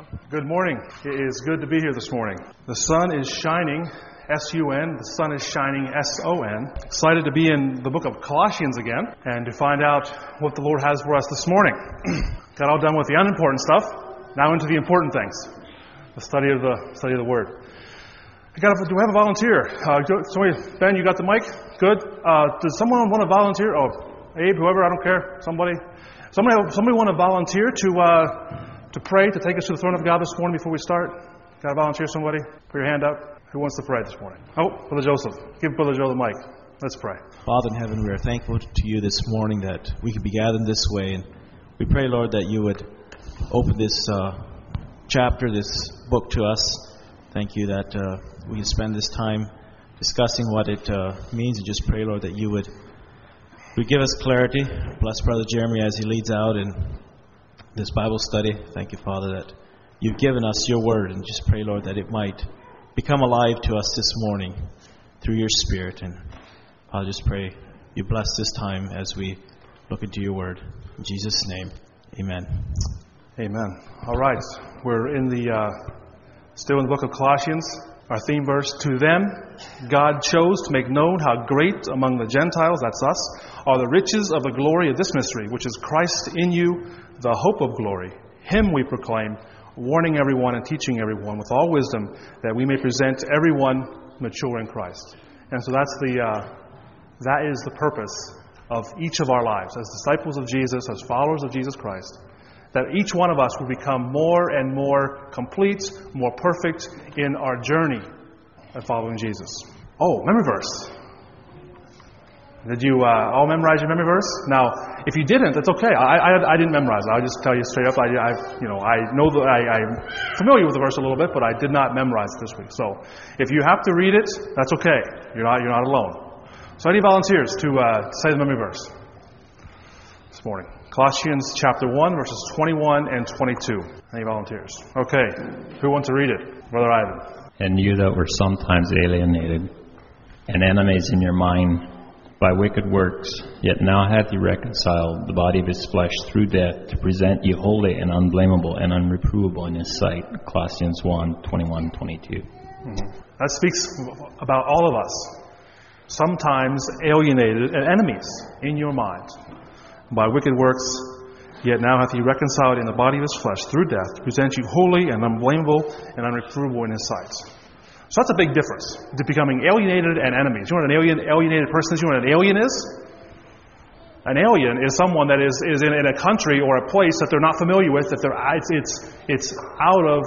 Good morning. It is good to be here this morning. The sun is shining, S-U-N. The sun is shining, S-O-N. Excited to be in the book of Colossians again and to find out what the Lord has for us this morning. Got all done with the unimportant stuff. Now into the important things. The study of the Word. Do we have a volunteer? Ben, you got the mic? Good. Does someone want to volunteer? Oh, Abe, whoever, I don't care. Somebody want to volunteer to pray, to take us to the throne of God this morning before we start? Got to volunteer, somebody? Put your hand up. Who wants to pray this morning? Oh, Brother Joseph. Give Brother Joe the mic. Let's pray. Father in heaven, we are thankful to you this morning that we could be gathered this way. And we pray, Lord, that you would open this chapter, this book to us. Thank you that we can spend this time discussing what it means. And just pray, Lord, that you would give us clarity. Bless Brother Jeremy as he leads out in this Bible study. Thank you, Father, that you've given us your word. And just pray, Lord, that it might become alive to us this morning through your Spirit. And I'll just pray you bless this time as we look into your word. In Jesus' name, amen. Amen. All right. We're still in the book of Colossians. Our theme verse, to them God chose to make known how great among the Gentiles, that's us, are the riches of the glory of this mystery, which is Christ in you, the hope of glory. Him we proclaim, warning everyone and teaching everyone with all wisdom, that we may present everyone mature in Christ. And so that is the purpose of each of our lives as disciples of Jesus, as followers of Jesus Christ. That each one of us will become more and more complete, more perfect in our journey of following Jesus. Oh, memory verse. Did you all memorize your memory verse? Now, if you didn't, it's okay. I didn't memorize it. I'll just tell you straight up. I know that I'm familiar with the verse a little bit, but I did not memorize it this week. So, if you have to read it, that's okay. You're not alone. So, any volunteers to say the memory verse this morning? Colossians chapter 1, verses 21 and 22. Any volunteers? Okay. Who wants to read it? Brother Ivan. And you that were sometimes alienated and enemies in your mind by wicked works, yet now hath he reconciled the body of his flesh through death to present you holy and unblameable and unreprovable in his sight. Colossians 1, 21, 22. Mm-hmm. That speaks about all of us. Sometimes alienated and enemies in your mind by wicked works, yet now hath he reconciled in the body of his flesh through death to present you holy and unblameable and unreprovable in his sight. So that's a big difference to becoming alienated and enemies. You know what an alienated person is? You know what an alien is? An alien is someone that is in a country or a place that they're not familiar with, that it's out of,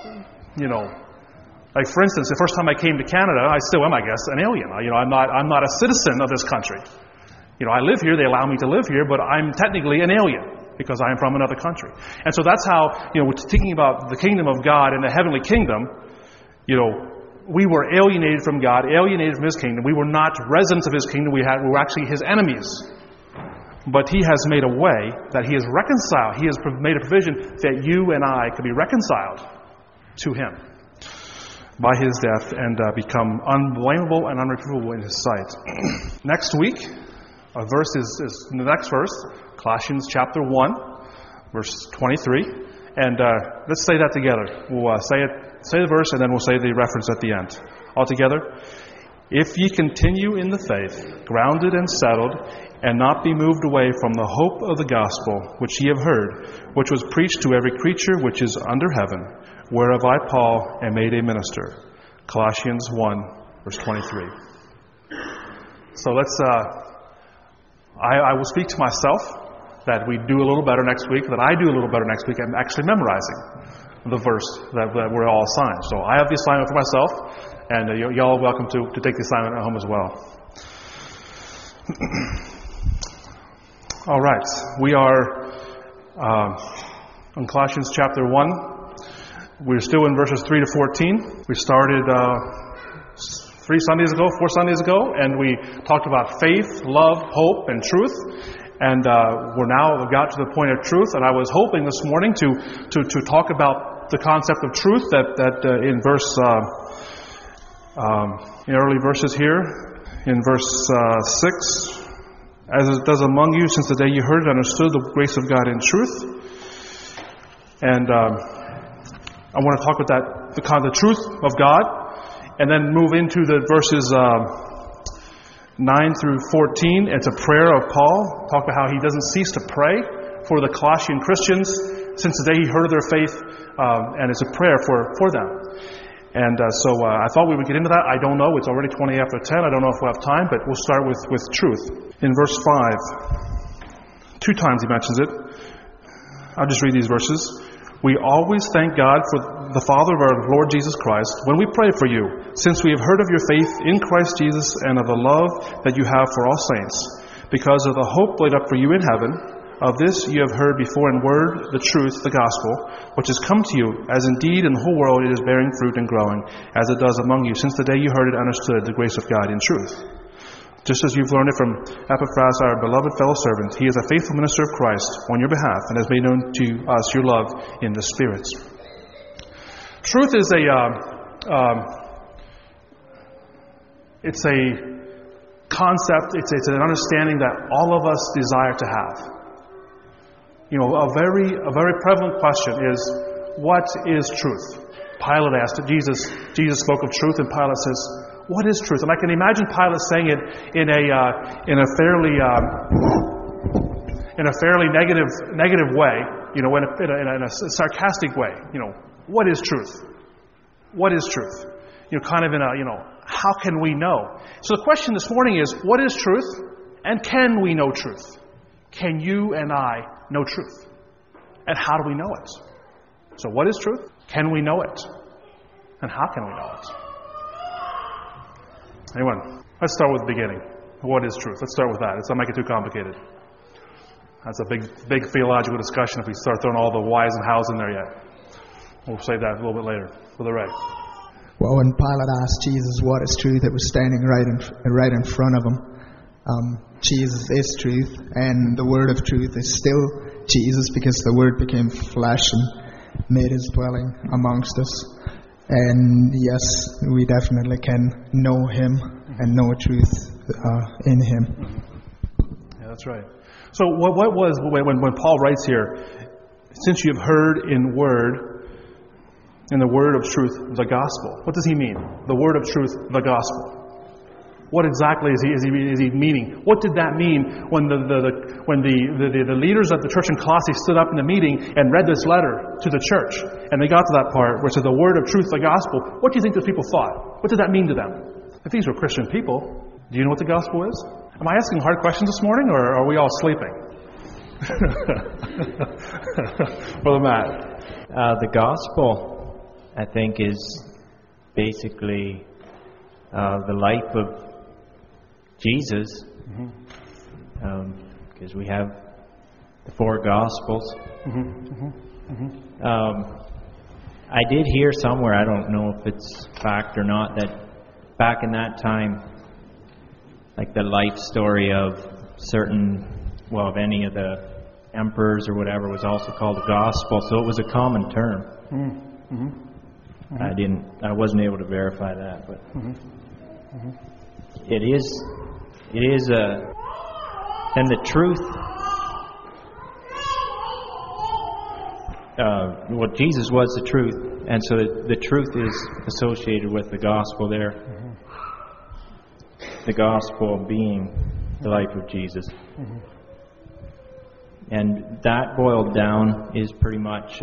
like for instance, the first time I came to Canada, I still am, I guess, an alien. I'm not a citizen of this country. I live here, they allow me to live here, but I'm technically an alien because I am from another country. And so that's how, we're thinking about the kingdom of God and the heavenly kingdom, we were alienated from God, alienated from His kingdom. We were not residents of His kingdom. We were actually His enemies. But He has made a way that He has reconciled. He has made a provision that you and I could be reconciled to Him by His death and become unblameable and unreprovable in His sight. Next week, our verse is the next verse, Colossians chapter 1, verse 23. And let's say that together. We'll say the verse, and then we'll say the reference at the end. All together. If ye continue in the faith, grounded and settled, and not be moved away from the hope of the gospel, which ye have heard, which was preached to every creature which is under heaven, whereof I, Paul, am made a minister. Colossians 1, verse 23. So let's... I will speak to myself that we do a little better next week, that I do a little better next week. I'm actually memorizing the verse that we're all assigned. So I have the assignment for myself, and y'all are welcome to take the assignment at home as well. All right. We are in Colossians chapter 1. We're still in verses 3 to 14. We started 4 Sundays ago, and we talked about faith, love, hope, and truth. And we got to the point of truth. And I was hoping this morning to talk about the concept of truth that in verse in early verses here, in verse 6, as it does among you since the day you heard and understood the grace of God in truth. And I want to talk about the truth of God, and then move into the verses 9 through 14. It's a prayer of Paul. Talk about how he doesn't cease to pray for the Colossian Christians since the day he heard of their faith, and it's a prayer for them. And so I thought we would get into that. I don't know. It's already 20 after 10. I don't know if we'll have time, but we'll start with truth. In verse 5, 2 times he mentions it. I'll just read these verses. We always thank God for the Father of our Lord Jesus Christ when we pray for you, since we have heard of your faith in Christ Jesus and of the love that you have for all saints, because of the hope laid up for you in heaven. Of this you have heard before in word, the truth, the gospel, which has come to you, as indeed in the whole world it is bearing fruit and growing, as it does among you, since the day you heard it and understood the grace of God in truth. Just as you've learned it from Epaphras, our beloved fellow servant, he is a faithful minister of Christ on your behalf, and has made known to us your love in the Spirit. Truth is it's a concept, it's an understanding that all of us desire to have. You know, a very prevalent question is, what is truth? Pilate asked it. Jesus spoke of truth, and Pilate says, what is truth? And I can imagine Pilate saying it in a fairly negative way, you know, in a sarcastic way. You know, what is truth? What is truth? You know, kind of in a, you know, how can we know? So the question this morning is, what is truth, and can we know truth? Can you and I know truth? And how do we know it? So what is truth? Can we know it? And how can we know it? Anyone? Let's start with the beginning. What is truth? Let's start with that. Let's not make it too complicated. That's a big theological discussion if we start throwing all the whys and hows in there yet. We'll save that a little bit later. Brother Ray. Well, when Pilate asked Jesus what is truth, it was standing right in front of him. Jesus is truth, and the word of truth is still Jesus, because the Word became flesh and made His dwelling amongst us. And yes, we definitely can know Him and know truth in Him. Yeah, that's right. So what was, when Paul writes here, since you have heard in the word of truth, the gospel. What does he mean? The word of truth, the gospel. What exactly is he meaning? What did that mean when the leaders of the church in Colossae stood up in the meeting and read this letter to the church, and they got to that part which is the word of truth, the gospel? What do you think those people thought? What did that mean to them? If these were Christian people, do you know what the gospel is? Am I asking hard questions this morning, or are we all sleeping? Brother Matt. The gospel, I think, is basically the life of Jesus, because we have the 4 Gospels. I did hear somewhere, I don't know if it's fact or not, that back in that time, like the life story of of any of the emperors or whatever was also called a gospel, so it was a common term. I wasn't able to verify that, but it is and the truth. Jesus was the truth, and so the truth is associated with the gospel there. The gospel being the life of Jesus. And that boiled down is pretty much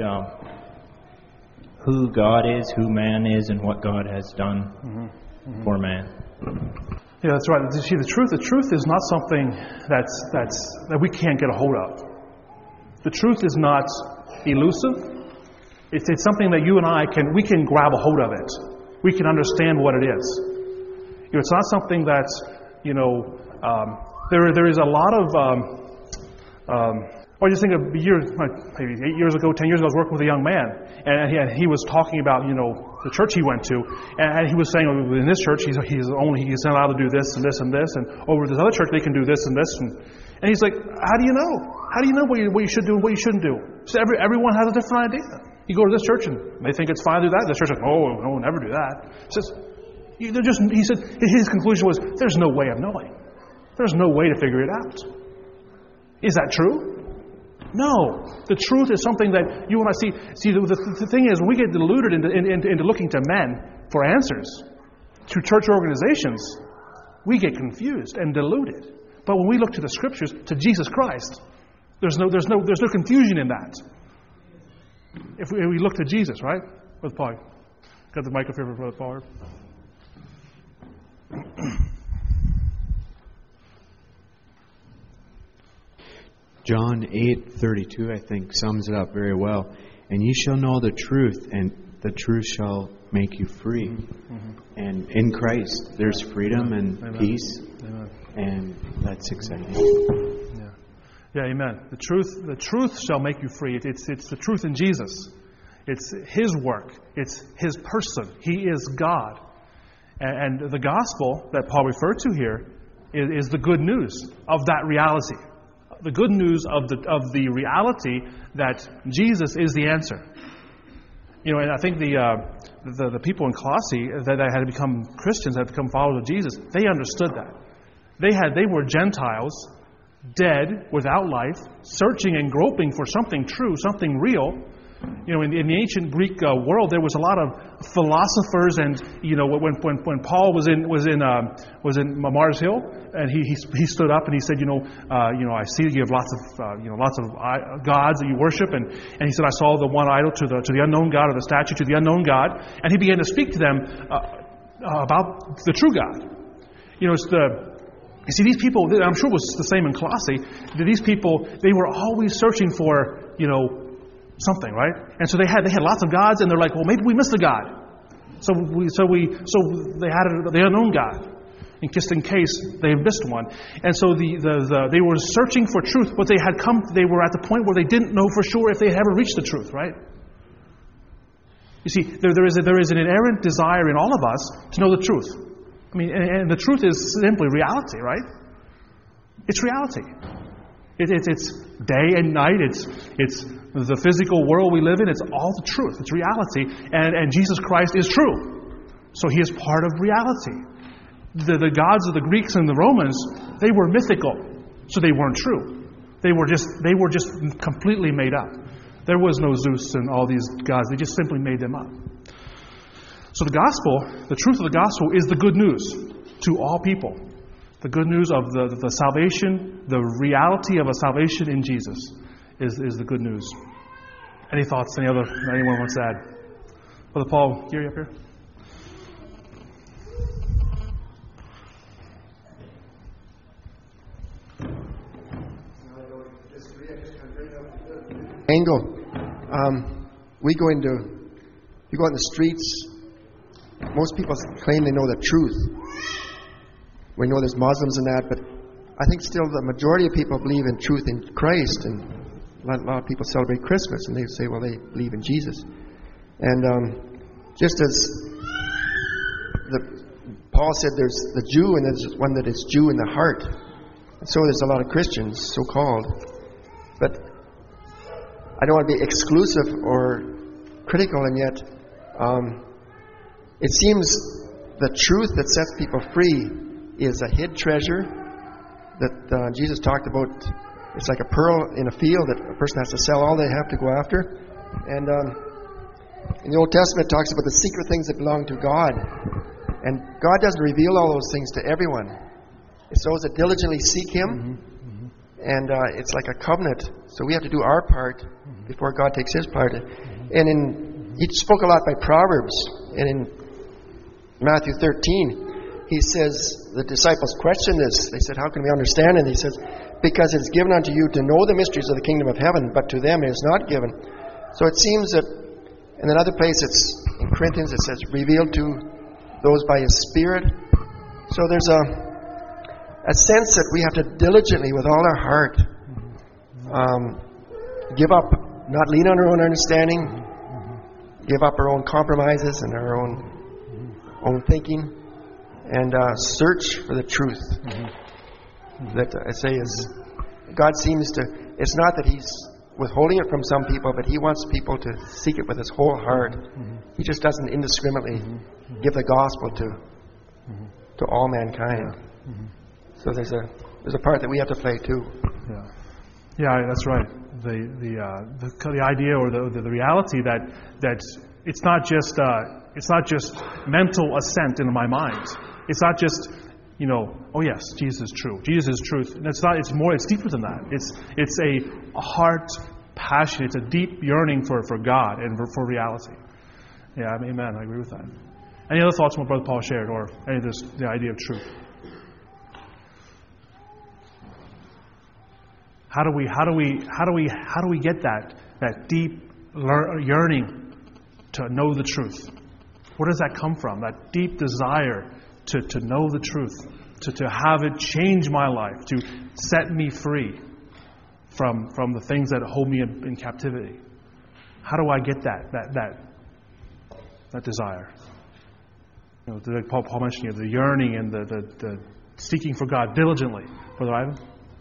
who God is, who man is, and what God has done for man. Yeah, that's right. You see, the truth is not something that we can't get a hold of. The truth is not elusive. It's something that you and I can grab a hold of it. We can understand what it is. You know, it's not something that's, there is a lot of. I just think of maybe 8 years ago, 10 years ago, I was working with a young man, and he was talking about, the church he went to, and he was saying, in this church, he's not allowed to do this and this and this, and over this other church, they can do this and this, and he's like, how do you know? How do you know what you should do and what you shouldn't do? So everyone has a different idea. You go to this church, and they think it's fine to do that. This church is like, oh, no, never do that. He said, his conclusion was, there's no way of knowing. There's no way to figure it out. Is that true? No. The truth is something that you and I see. See, the thing is, when we get deluded into looking to men for answers, to church organizations, we get confused and deluded. But when we look to the Scriptures, to Jesus Christ, there's no confusion in that. If we look to Jesus, right? Brother Paul, got the mic up here for Brother Paul. John 8:32, I think, sums it up very well. And ye shall know the truth, and the truth shall make you free. Mm-hmm. And in Christ, there's freedom and Amen. Peace. Amen. And that's exciting. Yeah, amen. The truth shall make you free. It's the truth in Jesus. It's His work. It's His person. He is God. And the gospel that Paul referred to here is the good news of that reality. The good news of the reality that Jesus is the answer. You know, and I think the people in Colossae that had become Christians, had become followers of Jesus, they understood that. They were Gentiles, dead, without life, searching and groping for something true, something real. You know, in the ancient Greek world, there was a lot of philosophers, and you know, when Paul was in Mars Hill, and he stood up and he said, I see you have lots of gods that you worship, and he said, I saw the one idol to the unknown God, or the statue to the unknown God, and he began to speak to them about the true God. You know, you see, these people, I'm sure it was the same in Colossae. These people, they were always searching for, something, right? And so they had lots of gods, and they're like, well, maybe we missed a God. So they had the unknown God, just in case they missed one. And so they were searching for truth, but they were at the point where they didn't know for sure if they had ever reached the truth, right? You see, there is an inherent desire in all of us to know the truth. I mean, and the truth is simply reality, right? It's reality. It's day and night. It's the physical world we live in. It's all the truth. It's reality. And Jesus Christ is true. So He is part of reality. The gods of the Greeks and the Romans, they were mythical. So they weren't true. They were just completely made up. There was no Zeus and all these gods. They just simply made them up. So the gospel, the truth of the gospel, is the good news to all people. The good news of the salvation, the reality of a salvation in Jesus is the good news. Any thoughts? Anyone wants to add? Brother Paul, you up here? Angle. You go out in the streets. Most people claim they know the truth. We know there's Muslims and that, but I think still the majority of people believe in truth in Christ, and a lot of people celebrate Christmas, and they say, well, they believe in Jesus. And just as Paul said, there's the Jew, and there's one that is Jew in the heart. And so there's a lot of Christians, so-called. But I don't want to be exclusive or critical, and yet it seems the truth that sets people free is a hid treasure that Jesus talked about. It's like a pearl in a field that a person has to sell all they have to go after. And in the Old Testament, it talks about the secret things that belong to God. And God doesn't reveal all those things to everyone. It's those that diligently seek Him. And it's like a covenant. So we have to do our part before God takes His part. And He spoke a lot by Proverbs. And in Matthew 13, He says, the disciples questioned this. They said, how can we understand it? And He says, because it is given unto you to know the mysteries of the kingdom of heaven, but to them it is not given. So it seems that in another place, it's in Corinthians, it says, revealed to those by His Spirit. So there's a sense that we have to diligently, with all our heart, give up, not lean on our own understanding, give up our own compromises and our own thinking, and search for the truth. That I say is, God seems to, it's not that He's withholding it from some people, but He wants people to seek it with His whole heart. He just doesn't indiscriminately give the gospel to all mankind. So there's a part that we have to play too. Yeah, that's right. the idea or the reality that it's not just mental assent in my mind. It's not just oh yes, Jesus is true. Jesus is truth. And it's not. It's more. It's deeper than that. It's a heart passion. It's a deep yearning for God and for reality. Yeah, amen. I agree with that. Any other thoughts on what Brother Paul shared, or any of this, the idea of truth? How do we get that deep yearning to know the truth? Where does that come from? That deep desire to know the truth, to have it change my life, to set me free from the things that hold me in captivity. How do I get that desire? Like Paul mentioned, the yearning and the seeking for God diligently. Brother Ivan?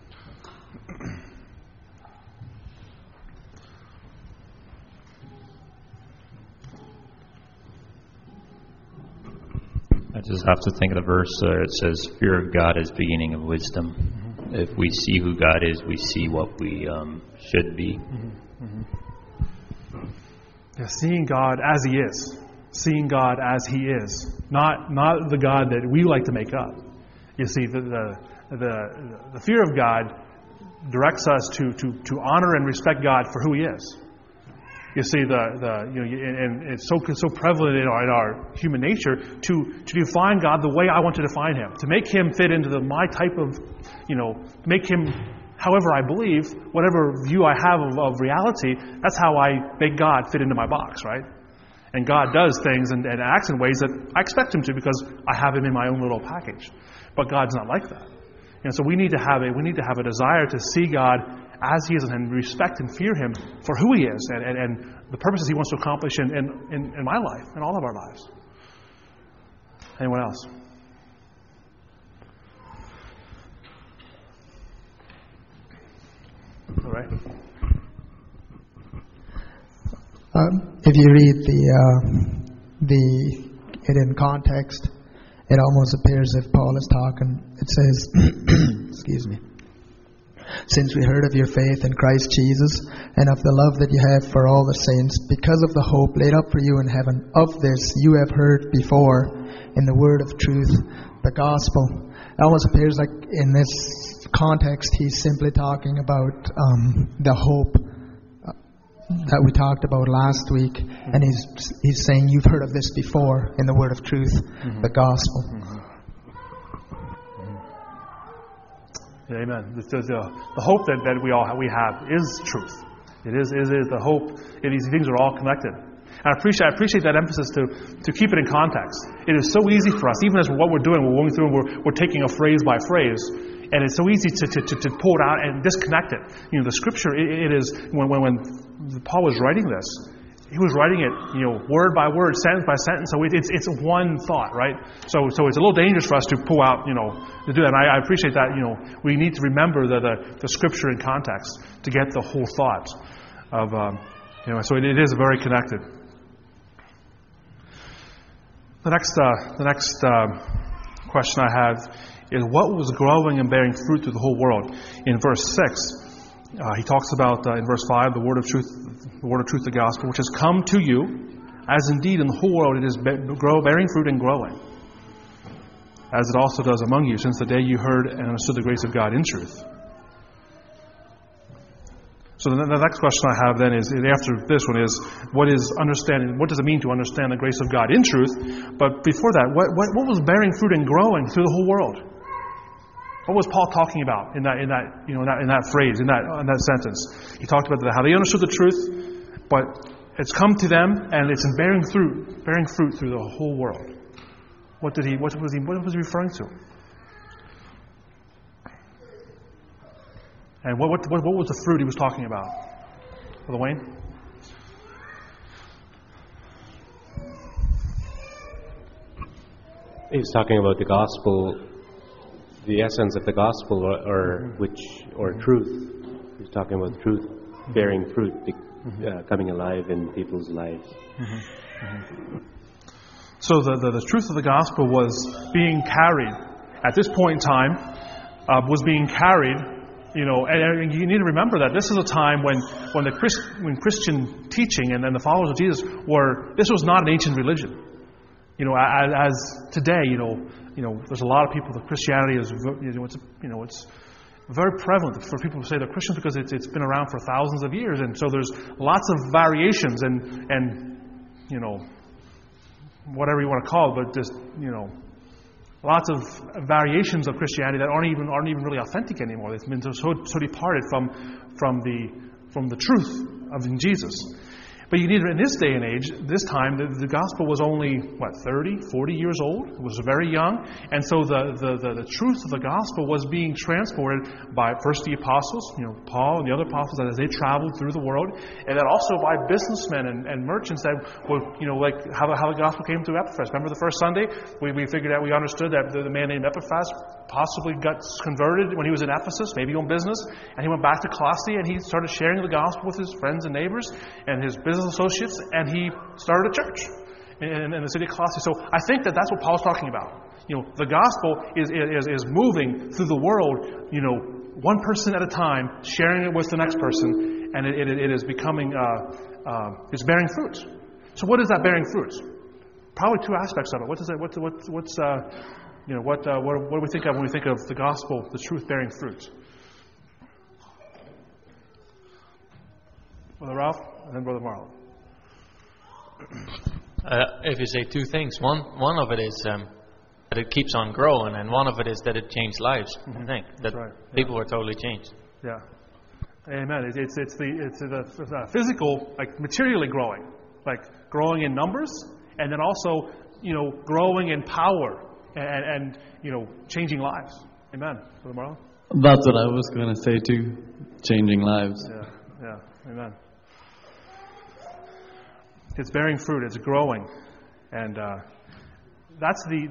I just have to think of the verse where it says, "Fear of God is beginning of wisdom." Mm-hmm. If we see who God is, we see what we should be. Mm-hmm. Mm-hmm. Yeah, seeing God as He is. Seeing God as He is. Not the God that we like to make up. You see, the fear of God directs us to honor and respect God for who He is. You see, and it's so prevalent in our human nature to define God the way I want to define Him, to make Him fit into my type of, make Him however I believe, whatever view I have of reality. That's how I make God fit into my box, right? And God does things and acts in ways that I expect Him to because I have Him in my own little package. But God's not like that. And so we need to have a desire to see God as He is and respect and fear Him for who He is and the purposes He wants to accomplish in my life, in all of our lives. Anyone else? All right. If you read it in context, it almost appears if Paul is talking. It says, excuse me. Since we heard of your faith in Christ Jesus and of the love that you have for all the saints, because of the hope laid up for you in heaven, of this you have heard before in the word of truth, the gospel. It almost appears like in this context he's simply talking about the hope that we talked about last week, and he's saying you've heard of this before in the word of truth, the gospel. Amen. The hope that we have is truth. It is the hope. These things are all connected. And I appreciate that emphasis to keep it in context. It is so easy for us, even as what we're doing, we're going through and we're taking a phrase by phrase, and it's so easy to pull it out and disconnect it. The Scripture, it is when Paul was writing this, he was writing it, word by word, sentence by sentence. So it's one thought, right? So it's a little dangerous for us to pull out, to do that. And I appreciate that. We need to remember the Scripture in context to get the whole thought of, So it is very connected. The next question I have is what was growing and bearing fruit through the whole world? In verse 6. He talks about, in verse 5, the word of truth, the gospel, which has come to you, as indeed in the whole world it is bearing fruit and growing, as it also does among you, since the day you heard and understood the grace of God in truth. So the next question I have then is, after this one is, what does it mean to understand the grace of God in truth? But before that, what was bearing fruit and growing through the whole world? What was Paul talking about in that phrase, in that sentence? He talked about how they understood the truth, but it's come to them and it's in bearing fruit through the whole world. What was he referring to? And what was the fruit he was talking about? Brother Wayne? He was talking about the gospel. The essence of the gospel, or truth. He's talking about truth, bearing fruit, coming alive in people's lives. So the truth of the gospel was being carried at this point in time, was being carried And you need to remember that this is a time when Christian teaching and then the followers of Jesus this was not an ancient religion. As today, there's a lot of people that Christianity is, it's very prevalent for people to say they're Christians because it's been around for thousands of years, and so there's lots of variations and whatever you want to call it, but just lots of variations of Christianity that aren't even really authentic anymore. They've been so departed from the truth of Jesus. But you need to, in this day and age, this time, the gospel was only, 30, 40 years old? It was very young. And so the truth of the gospel was being transported by first the apostles, Paul and the other apostles as they traveled through the world, and then also by businessmen and merchants that were, like how the gospel came to Epaphras. Remember the first Sunday? We figured out, we understood that the man named Epaphras possibly got converted when he was in Ephesus, maybe on business, and he went back to Colossae and he started sharing the gospel with his friends and neighbors and his business associates, and he started a church in the city of Colossae. So I think that's what Paul's talking about. The gospel is moving through the world, one person at a time, sharing it with the next person, and it is becoming, it's bearing fruit. So what is that bearing fruit? Probably two aspects of it. What do we think of when we think of the gospel, the truth bearing fruit? Brother Ralph, and then Brother Marlon. If you say two things, one of it is that it keeps on growing, and one of it is that it changed lives. Mm-hmm. I think that right. People were totally changed. Yeah, amen. It's the physical, like materially growing, like growing in numbers, and then also growing in power and changing lives. Amen. Brother Marlon. That's what I was going to say too. Changing lives. Yeah. Amen. It's bearing fruit. It's growing, and that's the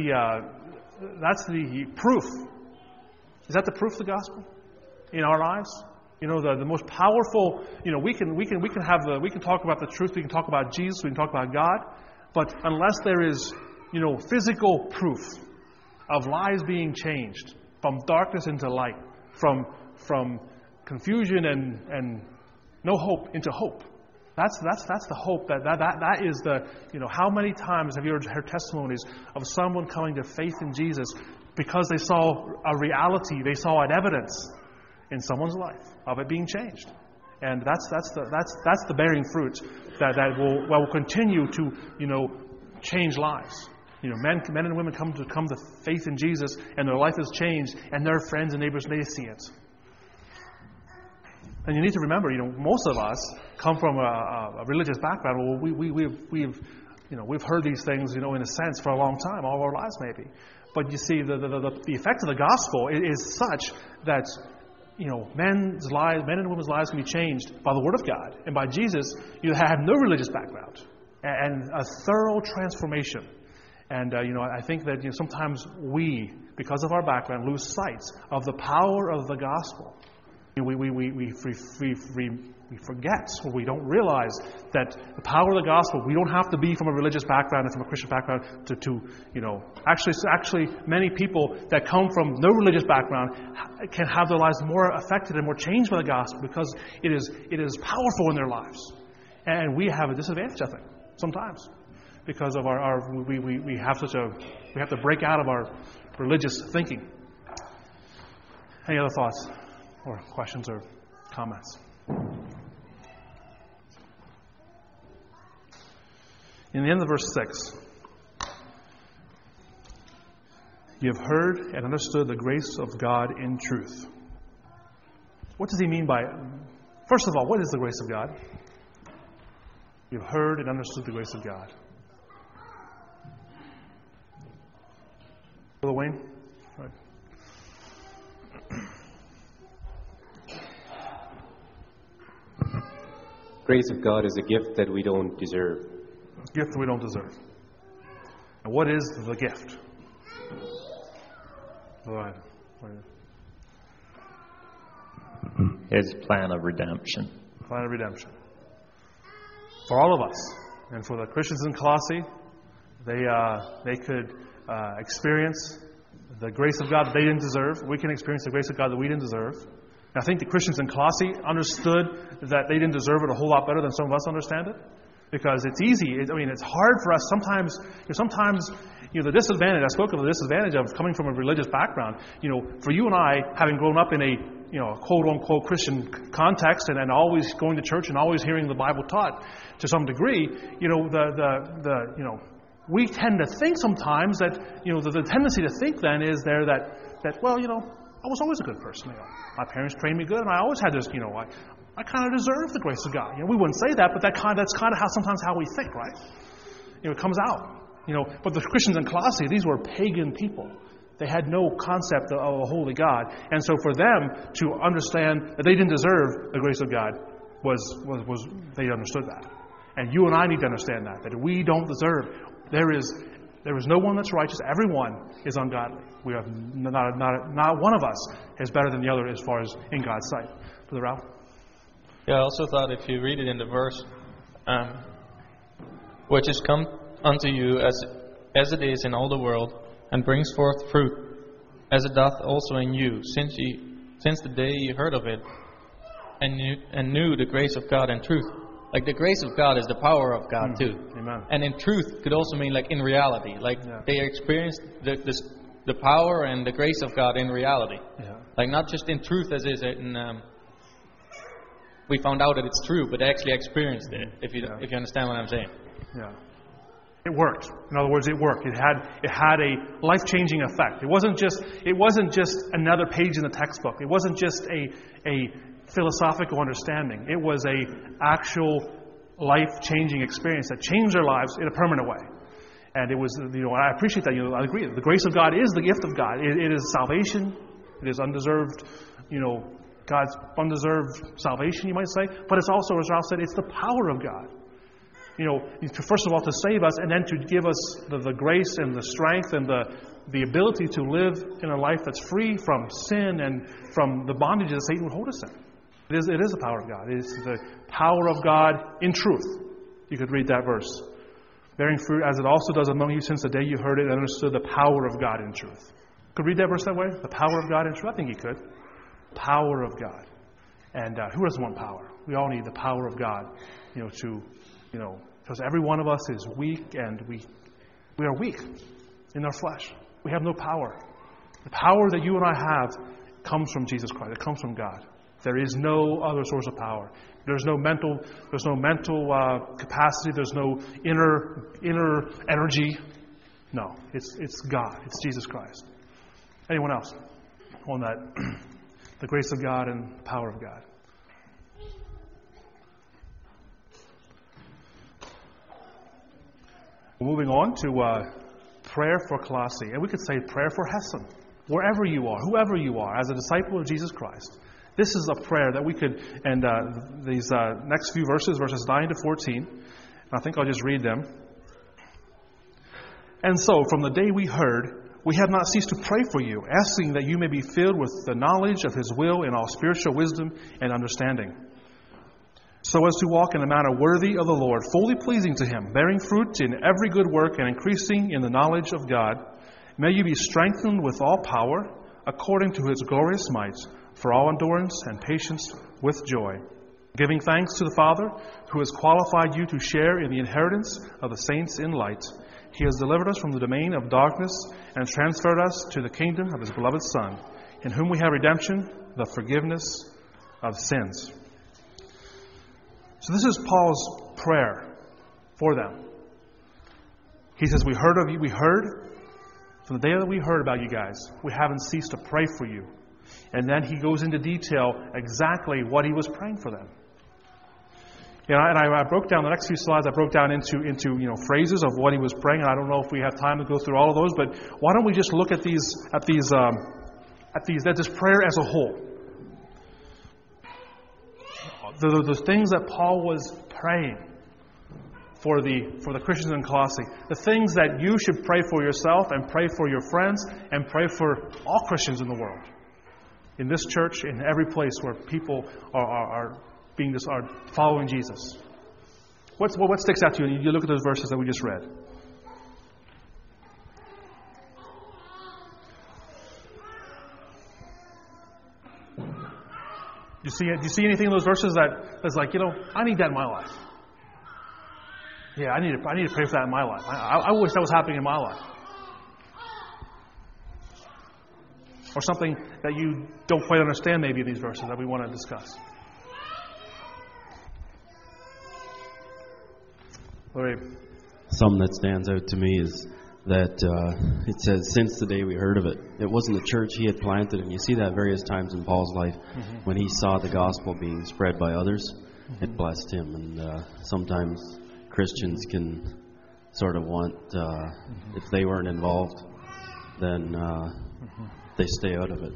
proof. Is that the proof of the gospel in our lives? The most powerful. We can talk about the truth. We can talk about Jesus. We can talk about God, but unless there is physical proof of lives being changed from darkness into light, from confusion and no hope into hope. That's the hope. That is the, how many times have you heard testimonies of someone coming to faith in Jesus because they saw a reality, they saw an evidence in someone's life of it being changed. And that's the bearing fruit that will continue to, change lives. Men and women come to faith in Jesus, and their life is changed, and their friends and neighbors, they see it. And you need to remember, most of us come from a religious background. Well, we've heard these things, in a sense, for a long time, all of our lives maybe. But you see, the effect of the gospel is such that men and women's lives can be changed by the Word of God, and by Jesus, you have no religious background and a thorough transformation. And I think that sometimes we, because of our background, lose sight of the power of the gospel. We forget, or we don't realize that the power of the gospel, we don't have to be from a religious background and from a Christian background actually many people that come from no religious background can have their lives more affected and more changed by the gospel because it is powerful in their lives. And we have a disadvantage, I think, sometimes, because of we have to break out of our religious thinking. Any other thoughts or questions or comments? In the end of verse 6, you have heard and understood the grace of God in truth. What does he mean by it? First of all, what is the grace of God? You've heard and understood the grace of God. Brother Wayne? Right. Grace of God is a gift that we don't deserve. A gift we don't deserve. And what is the gift? Go ahead. His plan of redemption. Plan of redemption. For all of us, and for the Christians in Colossae, they could experience the grace of God that they didn't deserve. We can experience the grace of God that we didn't deserve. And I think the Christians in Colossae understood that they didn't deserve it a whole lot better than some of us understand it. Because it's easy. It's hard for us sometimes. The disadvantage, I spoke of the disadvantage of coming from a religious background. For you and I, having grown up in a quote-unquote Christian context and always going to church and always hearing the Bible taught to some degree, we tend to think sometimes that, the tendency to think then is there that I was always a good person. My parents trained me good and I always had this, I kind of deserve the grace of God. We wouldn't say that, but that's kind of sometimes how we think, right? It comes out. But the Christians in Colossae, these were pagan people. They had no concept of a holy God. And so for them to understand that they didn't deserve the grace of God was they understood that. And you and I need to understand that we don't deserve. There is no one that's righteous. Everyone is ungodly. We have not one of us is better than the other as far as in God's sight. Brother Ralph? Yeah, I also thought if you read it in the verse, which is come unto you as it is in all the world, and brings forth fruit, as it doth also in you, since the day you heard of it, and knew the grace of God and truth. Like the grace of God is the power of God too. Amen. And in truth could also mean like in reality. Like they experienced the power and the grace of God in reality. Yeah. Like not just in truth as is it in we found out that it's true, but they actually experienced it. If you understand what I'm saying. Yeah. It worked. In other words, it worked. It had a life-changing effect. It wasn't just another page in the textbook. It wasn't just a philosophical understanding. It was a actual life-changing experience that changed their lives in a permanent way. And it was, I appreciate that. I agree. The grace of God is the gift of God. It is salvation. It is undeserved, God's undeserved salvation, you might say. But it's also, as Ralph said, it's the power of God. First of all, to save us, and then to give us the grace and the strength and the ability to live in a life that's free from sin and from the bondage that Satan would hold us in. It is the power of God. It is the power of God in truth. You could read that verse. Bearing fruit as it also does among you since the day you heard it and understood the power of God in truth. Could read that verse that way? The power of God in truth? I think you could. Power of God. And who doesn't want power? We all need the power of God, because every one of us is weak, and we are weak in our flesh. We have no power. The power that you and I have comes from Jesus Christ. It comes from God. There is no other source of power. There's no mental capacity. There's no inner energy. No, it's God. It's Jesus Christ. Anyone else on that? The grace of God and the power of God. Moving on to prayer for Colossae. And we could say prayer for Hessen. Wherever you are, whoever you are, as a disciple of Jesus Christ. This is a prayer that we could, and these next few verses 9 to 14, I think I'll just read them. And so, from the day we heard, we have not ceased to pray for you, asking that you may be filled with the knowledge of His will in all spiritual wisdom and understanding, so as to walk in a manner worthy of the Lord, fully pleasing to Him, bearing fruit in every good work and increasing in the knowledge of God. May you be strengthened with all power, according to His glorious might, for all endurance and patience with joy, giving thanks to the Father, who has qualified you to share in the inheritance of the saints in light. He has delivered us from the domain of darkness and transferred us to the kingdom of His beloved Son, in whom we have redemption, the forgiveness of sins. So this is Paul's prayer for them. He says, we heard of you, we heard, from the day that we heard about you guys, we haven't ceased to pray for you. And then he goes into detail exactly what he was praying for them. And I broke down the next few slides. I broke down into phrases of what he was praying. And I don't know if we have time to go through all of those, but why don't we just look at this prayer as a whole? The things that Paul was praying for the Christians in Colossae, the things that you should pray for yourself and pray for your friends and pray for all Christians in the world, in this church, in every place where people are following Jesus. What sticks out to you? You look at those verses that we just read. Do you see anything in those verses that's like, I need that in my life? Yeah, I need to pray for that in my life. I wish that was happening in my life. Or something that you don't quite understand maybe in these verses that we want to discuss. Larry. Something that stands out to me is that it says, since the day we heard of it. It wasn't the church he had planted, and you see that various times in Paul's life. When he saw the gospel being spread by others, it blessed him. And sometimes Christians can sort of want, if they weren't involved, then they stay out of it.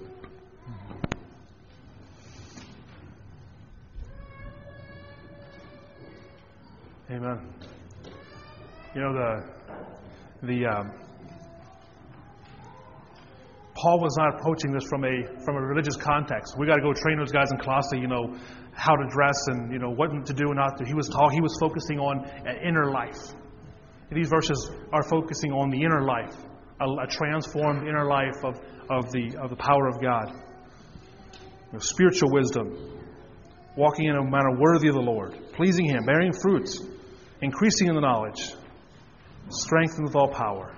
Amen. Paul was not approaching this from a religious context. We got to go train those guys in Colossae, how to dress and what to do and not to. He was focusing on an inner life. These verses are focusing on the inner life, a transformed inner life of the power of God. Spiritual wisdom, walking in a manner worthy of the Lord, pleasing Him, bearing fruits, increasing in the knowledge, strengthened with all power.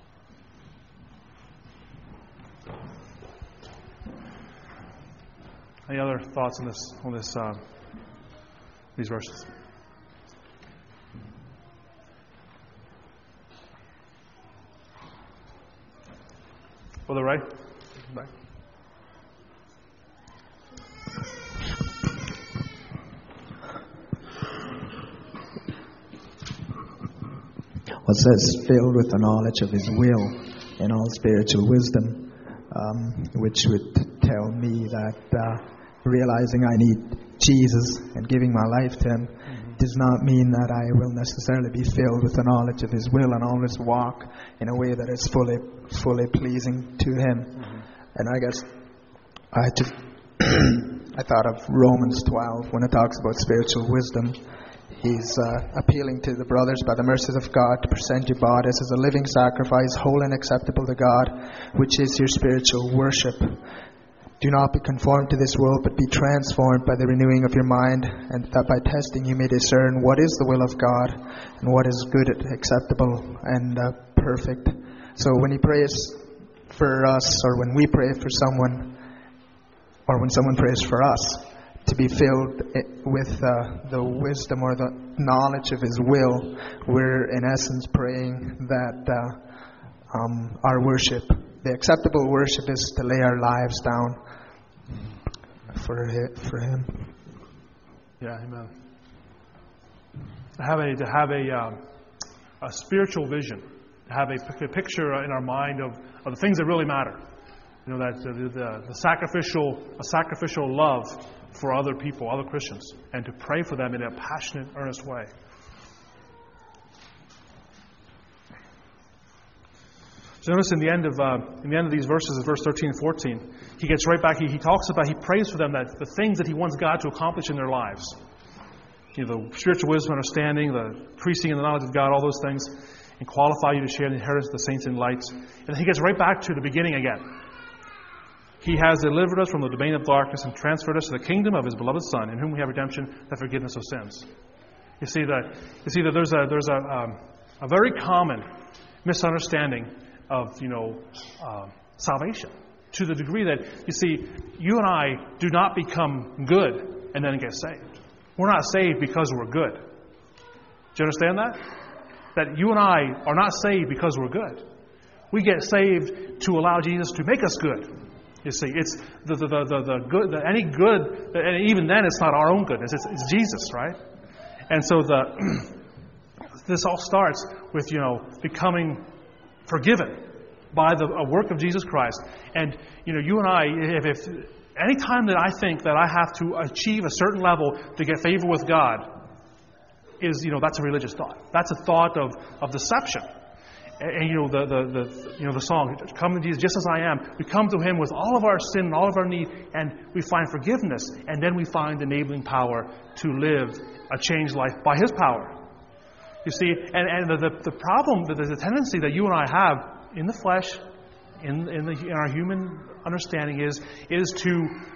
Any other thoughts on these verses? Brother Ray? Back. Well, it says, filled with the knowledge of His will and all spiritual wisdom, which would tell me that realizing I need Jesus and giving my life to Him does not mean that I will necessarily be filled with the knowledge of His will and always walk in a way that is fully pleasing to Him. And I guess I thought of Romans 12 when it talks about spiritual wisdom. He's appealing to the brothers by the mercies of God to present your bodies as a living sacrifice, holy and acceptable to God, which is your spiritual worship. Do not be conformed to this world, but be transformed by the renewing of your mind, and that by testing you may discern what is the will of God and what is good, acceptable, and perfect. So when He prays for us, or when we pray for someone, or when someone prays for us, to be filled with the wisdom or the knowledge of His will, we're in essence praying that our worship, the acceptable worship, is to lay our lives down for Him. Yeah, amen. To have a spiritual vision, to have a picture in our mind of the things that really matter. That the sacrificial love for other people, other Christians, and to pray for them in a passionate, earnest way. So notice in the end of these verses, verse 13 and 14, he gets right back. He talks about, he prays for them that the things that he wants God to accomplish in their lives, the spiritual wisdom, understanding, the increasing in the knowledge of God, all those things, and qualify you to share the inheritance of the saints in lights. And then he gets right back to the beginning again. He has delivered us from the domain of darkness and transferred us to the kingdom of His beloved Son, in whom we have redemption, the forgiveness of sins. You see that there's a very common misunderstanding of salvation, to the degree that you and I do not become good and then get saved. We're not saved because we're good. Do you understand that? That you and I are not saved because we're good. We get saved to allow Jesus to make us good. You see, it's the good, any good, and even then it's not our own goodness, it's Jesus, right? And so this all starts with, becoming forgiven by the work of Jesus Christ. And, you and I, if any time that I think that I have to achieve a certain level to get favor with God, that's a religious thought. That's a thought of deception. And the song, come to Jesus just as I am. We come to Him with all of our sin and all of our need, and we find forgiveness, and then we find enabling power to live a changed life by His power. You see, and the problem, the tendency that you and I have in the flesh, in our human understanding is to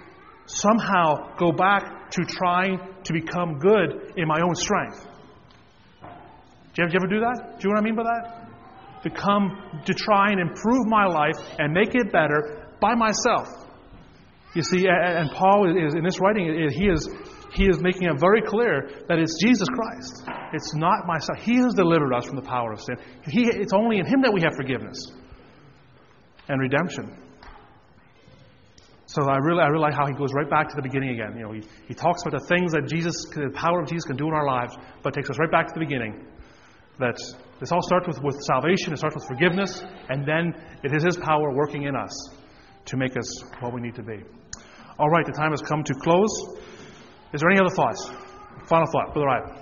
somehow go back to trying to become good in my own strength. Do you ever do that? Do you know what I mean by that? To try and improve my life and make it better by myself. You see, and Paul is in this writing, he is making it very clear that it's Jesus Christ. It's not myself. He has delivered us from the power of sin. It's only in Him that we have forgiveness and redemption. So I really like how he goes right back to the beginning again. You know, he talks about the things that the power of Jesus can do in our lives, but takes us right back to the beginning. That this all starts with salvation, it starts with forgiveness, and then it is His power working in us to make us what we need to be. All right, the time has come to close. Is there any other thoughts? Final thought, Brother Ryan.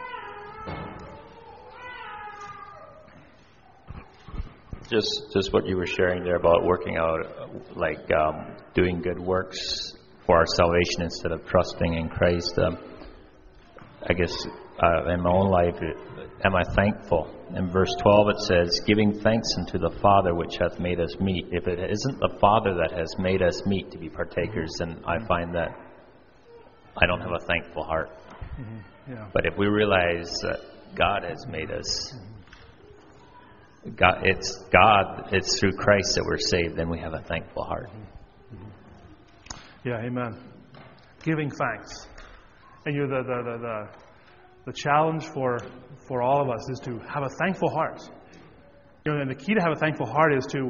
Just what you were sharing there about working out, like doing good works for our salvation instead of trusting in Christ. I guess in my own life, am I thankful? In verse 12 it says, giving thanks unto the Father which hath made us meet. If it isn't the Father that has made us meet to be partakers, then I find that I don't have a thankful heart. Mm-hmm. Yeah. But if we realize that God has made us, it's through Christ that we're saved, then we have a thankful heart. Mm-hmm. Yeah, amen. Giving thanks. And the challenge for all of us is to have a thankful heart. You know, and the key to have a thankful heart is to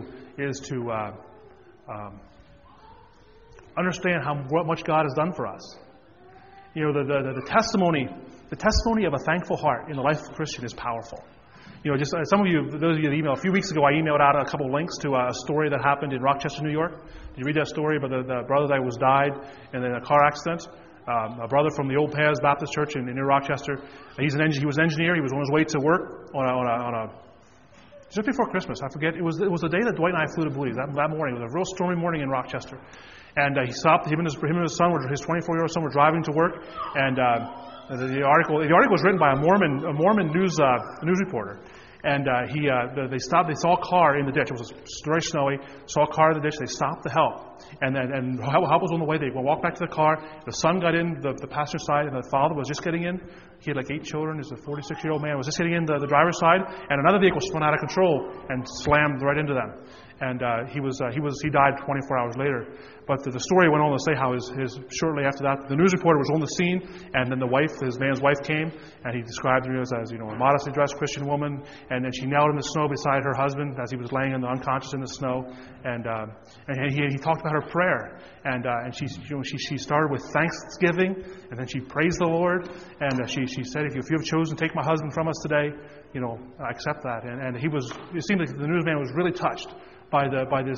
understand what much God has done for us. You know, the testimony of a thankful heart in the life of a Christian is powerful. You know, just some of you, those of you that emailed, a few weeks ago, I emailed out a couple of links to a story that happened in Rochester, New York. Did you read that story about the brother that died in a car accident? A brother from the Old Paths Baptist Church in near Rochester. He was an engineer. He was on his way to work on a just before Christmas. I forget. It was the day that Dwight and I flew to Belize. That morning, it was a real stormy morning in Rochester. And he stopped. Him and his son, his 24-year-old son, were driving to work. And the article was written by a Mormon news reporter. And they stopped. They saw a car in the ditch. It was very snowy. Saw a car in the ditch. They stopped to help. And help was on the way. They walked back to the car. The son got in the passenger side, and the father was just getting in. He had like 8 children. He's a 46-year-old man. Was just getting in the driver's side, and another vehicle spun out of control and slammed right into them. And he died 24 hours later. But the story went on to say how shortly after that, the news reporter was on the scene, and then his man's wife came, and he described her as a modestly dressed Christian woman, and then she knelt in the snow beside her husband as he was laying unconscious in the snow, and he talked about her prayer, and she started with thanksgiving, and then she praised the Lord, and she said, if you have chosen to take my husband from us today, I accept that, and it seemed like the newsman was really touched by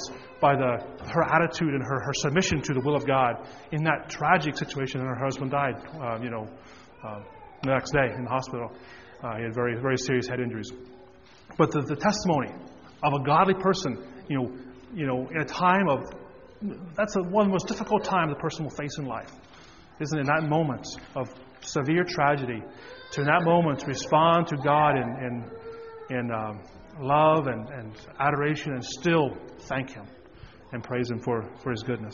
her attitude and her submission to the will of God in that tragic situation. And her husband died, the next day in the hospital. He had very, very serious head injuries. But the testimony of a godly person, in a time that's one of the most difficult times a person will face in life, isn't it? In that moment of severe tragedy, to in that moment respond to God in love and adoration, and still thank Him and praise Him for His goodness.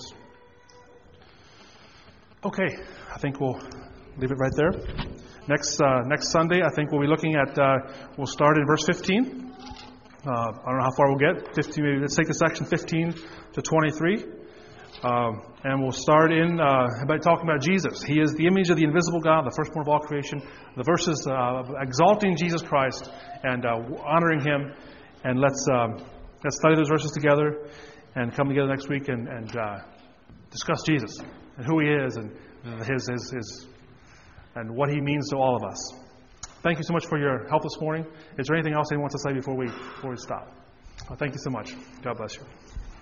Okay, I think we'll leave it right there. Next Sunday, I think we'll be looking at, we'll start in verse 15. I don't know how far we'll get. 15, maybe let's take the section 15 to 23. And we'll start by talking about Jesus. He is the image of the invisible God, the firstborn of all creation. The verses exalting Jesus Christ and honoring Him. And let's study those verses together and come together next week and discuss Jesus and who He is and His and what He means to all of us. Thank you so much for your help this morning. Is there anything else anyone wants to say before we stop? Thank you so much. God bless you.